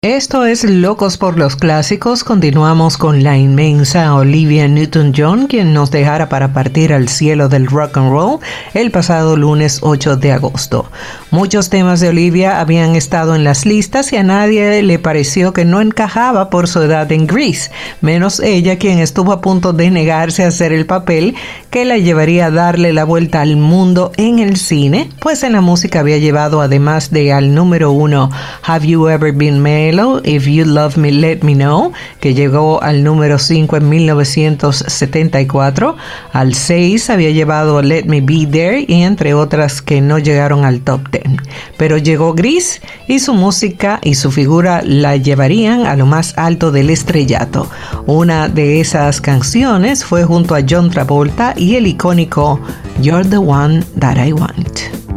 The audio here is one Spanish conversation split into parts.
Esto es Locos por los Clásicos. Continuamos con la inmensa Olivia Newton-John, quien nos dejara para partir al cielo del rock and roll el pasado lunes 8 de agosto. Muchos temas de Olivia habían estado en las listas y a nadie le pareció que no encajaba por su edad en Grease, menos ella, quien estuvo a punto de negarse a hacer el papel que la llevaría a darle la vuelta al mundo en el cine, pues en la música había llevado, además de al número 1 Have You Ever Been Male, If You Love Me Let Me Know, que llegó al número 5 en 1974. Al 6 había llevado Let Me Be There, y entre otras que no llegaron al top 10. Pero llegó Grease y su música y su figura la llevarían a lo más alto del estrellato. Una de esas canciones fue junto a John Travolta y el icónico You're the One That I Want.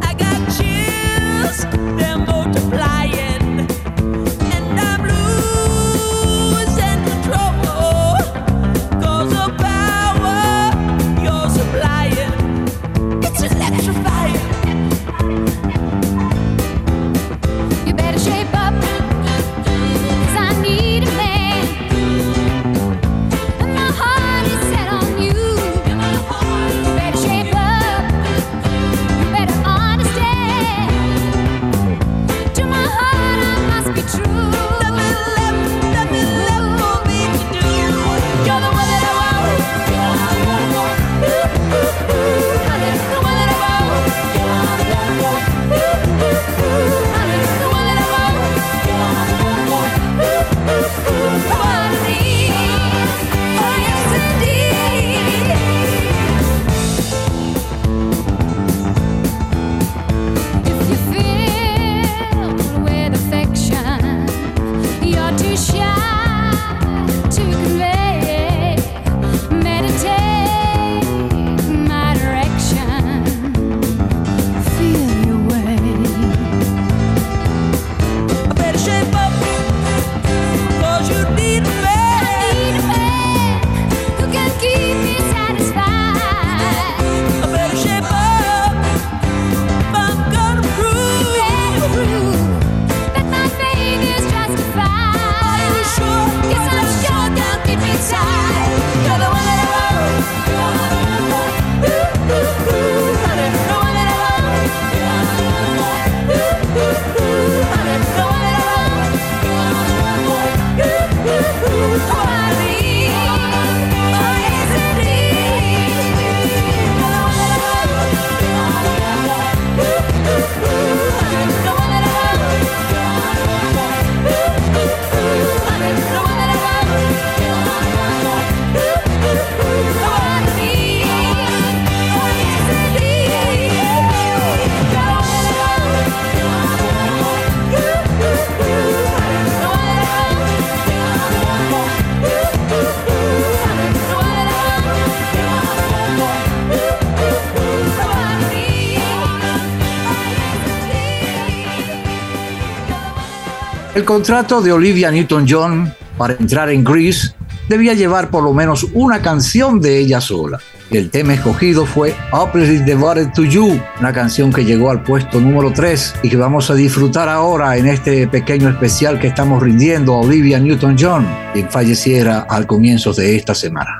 El contrato de Olivia Newton-John para entrar en Grease debía llevar por lo menos una canción de ella sola. El tema escogido fue Hopelessly Devoted to You, una canción que llegó al puesto número 3 y que vamos a disfrutar ahora en este pequeño especial que estamos rindiendo a Olivia Newton-John, quien falleciera al comienzo de esta semana.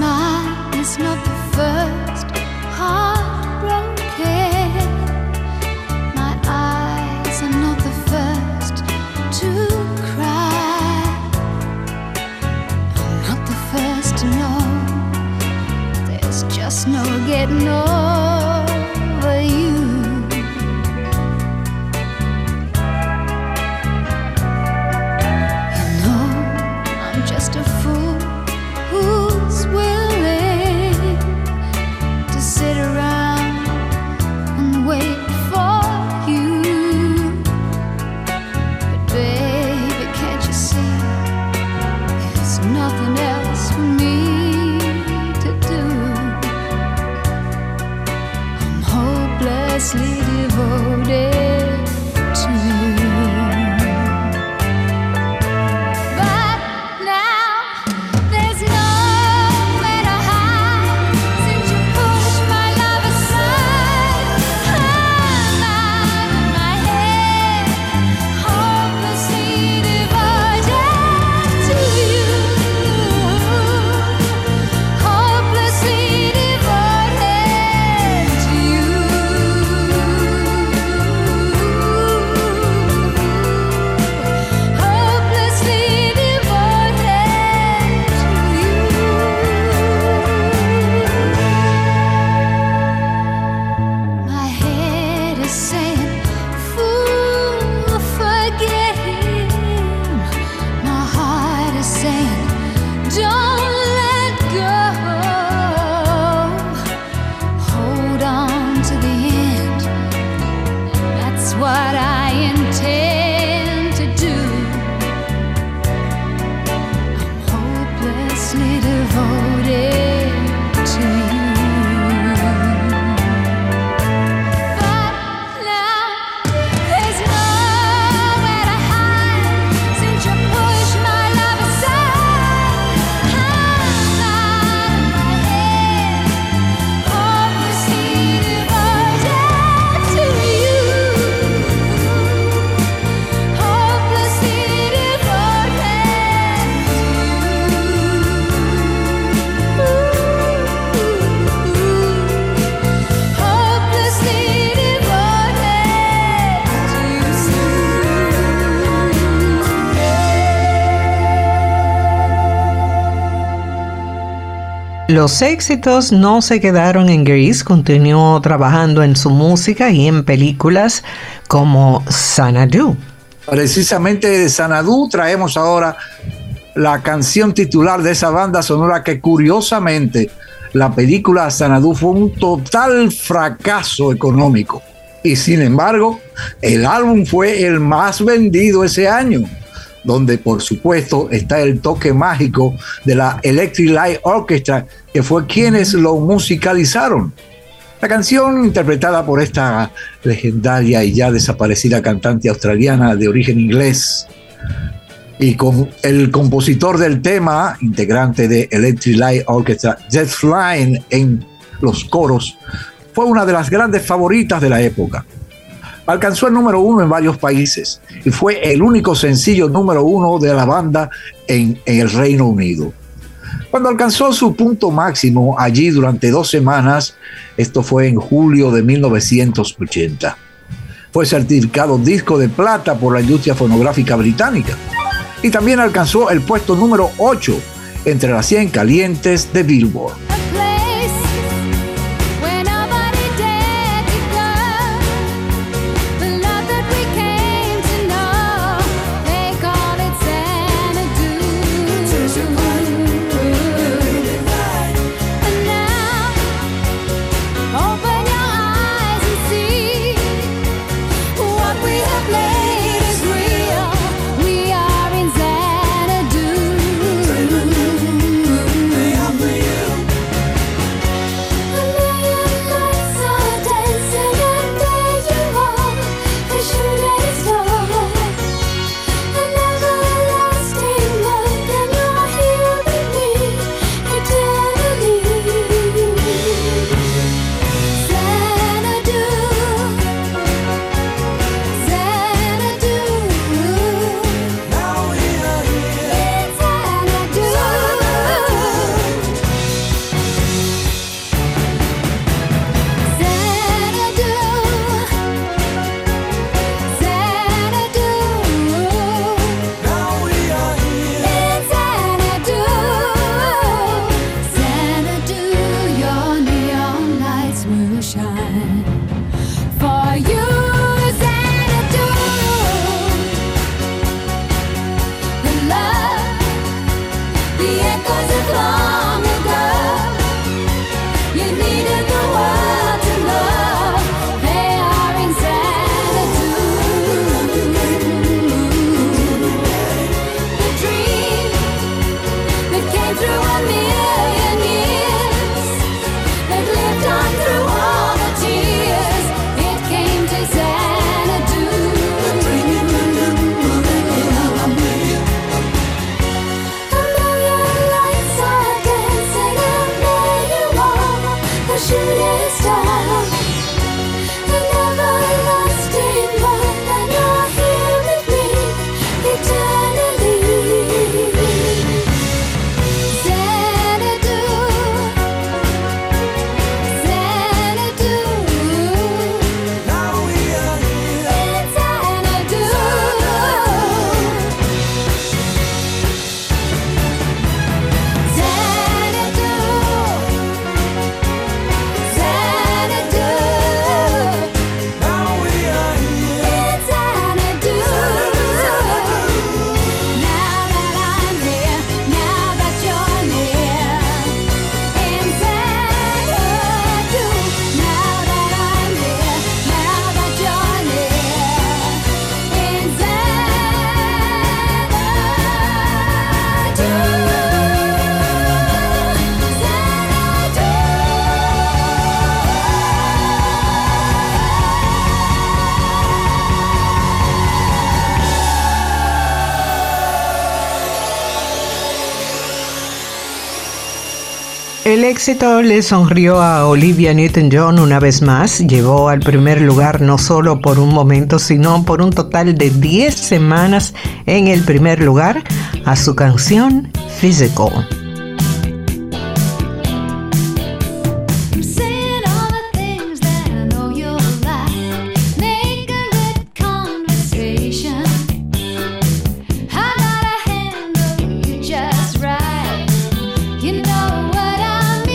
No getting over you. You know I'm just a fool who's willing to sit around and wait for you. But baby, can't you see there's nothing else for me to do? Los éxitos no se quedaron en Grease, continuó trabajando en su música y en películas como Xanadu. Precisamente de Xanadu traemos ahora la canción titular de esa banda sonora que curiosamente la película Xanadu fue un total fracaso económico y sin embargo el álbum fue el más vendido ese año, donde por supuesto está el toque mágico de la Electric Light Orchestra, que fue quienes lo musicalizaron. La canción, interpretada por esta legendaria y ya desaparecida cantante australiana de origen inglés, y con el compositor del tema, integrante de Electric Light Orchestra, Jeff Lynne, en los coros, fue una de las grandes favoritas de la época. Alcanzó el número 1 en varios países y fue el único sencillo número 1 de la banda en el Reino Unido. Cuando alcanzó su punto máximo allí durante 2 semanas, esto fue en julio de 1980. Fue certificado disco de plata por la industria fonográfica británica y también alcanzó el puesto número 8 entre las 100 calientes de Billboard. El éxito le sonrió a Olivia Newton-John una vez más. Llegó al primer lugar no solo por un momento, sino por un total de 10 semanas en el primer lugar a su canción Physical. You know what I mean.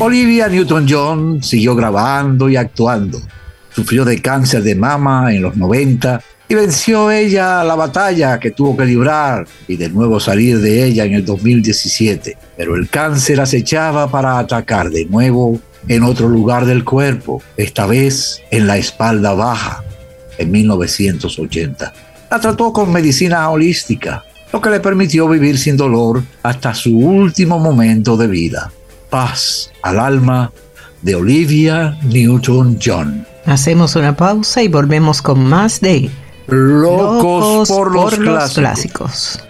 Olivia Newton-John siguió grabando y actuando. Sufrió de cáncer de mama en los 90 y venció ella la batalla que tuvo que librar y de nuevo salir de ella en el 2017. Pero el cáncer acechaba para atacar de nuevo en otro lugar del cuerpo, esta vez en la espalda baja, en 1980. La trató con medicina holística, lo que le permitió vivir sin dolor hasta su último momento de vida. Paz al alma de Olivia Newton-John. Hacemos una pausa y volvemos con más de Locos por los clásicos.